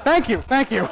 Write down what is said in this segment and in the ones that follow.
Thank you, thank you.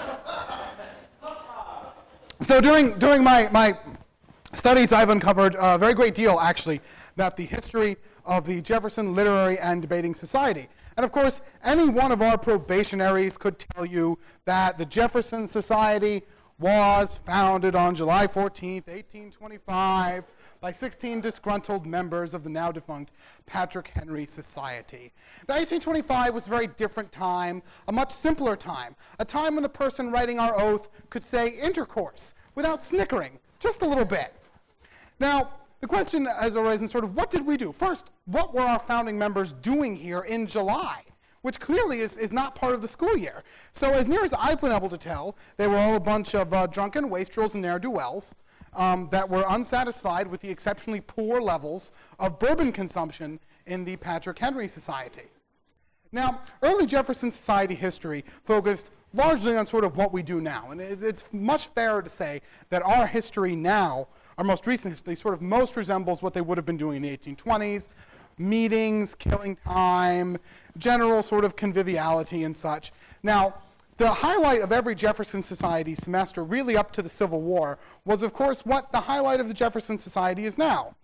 So during my studies, I've uncovered a very great deal, actually, about the history of the Jefferson Literary and Debating Society. And of course, any one of our probationaries could tell you that the Jefferson Society was founded on July 14th, 1825, by 16 disgruntled members of the now defunct Patrick Henry Society. Now, 1825 was a very different time, a much simpler time, a time when the person writing our oath could say intercourse without snickering, just a little bit. Now, the question has arisen sort of, what did we do? First, what were our founding members doing here in July? Which clearly is not part of the school year. So as near as I've been able to tell, they were all a bunch of drunken wastrels and ne'er-do-wells that were unsatisfied with the exceptionally poor levels of bourbon consumption in the Patrick Henry Society. Now, early Jefferson Society history focused largely on sort of what we do now. And it's much fairer to say that our history now, our most recent history, sort of most resembles what they would have been doing in the 1820s. Meetings, killing time, general sort of conviviality and such. Now, the highlight of every Jefferson Society semester, really up to the Civil War, was of course what the highlight of the Jefferson Society is now.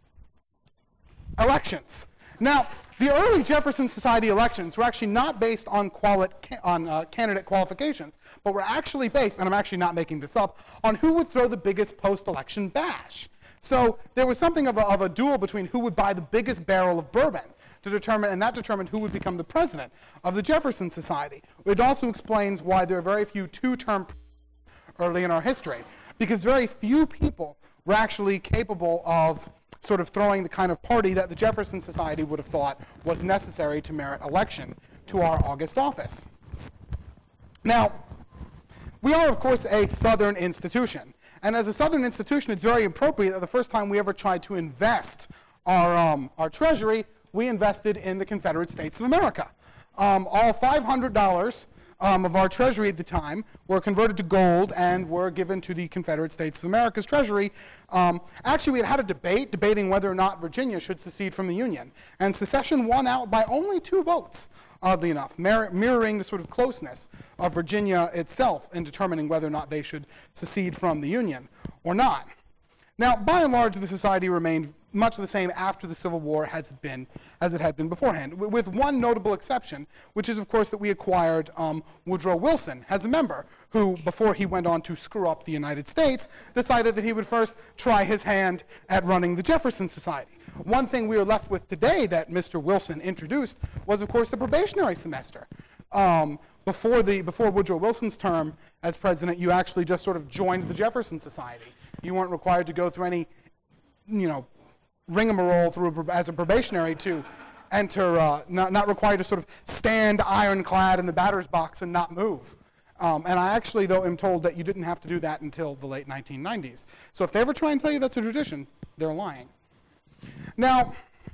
Elections. Now, the early Jefferson Society elections were actually not based on candidate qualifications, but were actually based, and I'm actually not making this up, on who would throw the biggest post-election bash. So there was something of a duel between who would buy the biggest barrel of bourbon to determine, and that determined who would become the president of the Jefferson Society. It also explains why there are very few two-term early in our history, because very few people were actually capable of sort of throwing the kind of party that the Jefferson Society would have thought was necessary to merit election to our august office. Now, we are, of course, a Southern institution. And as a Southern institution, it's very appropriate that the first time we ever tried to invest our treasury, we invested in the Confederate States of America. All $500 of our treasury at the time were converted to gold and were given to the Confederate States of America's treasury. Actually, we had a debate debating whether or not Virginia should secede from the Union. And secession won out by only 2 votes, oddly enough, mirroring the sort of closeness of Virginia itself in determining whether or not they should secede from the Union or not. Now, by and large, the society remained much the same after the Civil War as it had been beforehand, with one notable exception, which is, of course, that we acquired Woodrow Wilson as a member, who, before he went on to screw up the United States, decided that he would first try his hand at running the Jefferson Society. One thing we are left with today that Mr. Wilson introduced was, of course, the probationary semester. Before Woodrow Wilson's term as president, you actually just sort of joined the Jefferson Society. You weren't required to go through any, rigmarole as a probationary to enter, not required to sort of stand ironclad in the batter's box and not move. And I actually, though, am told that you didn't have to do that until the late 1990s. So if they ever try and tell you that's a tradition, they're lying. Now,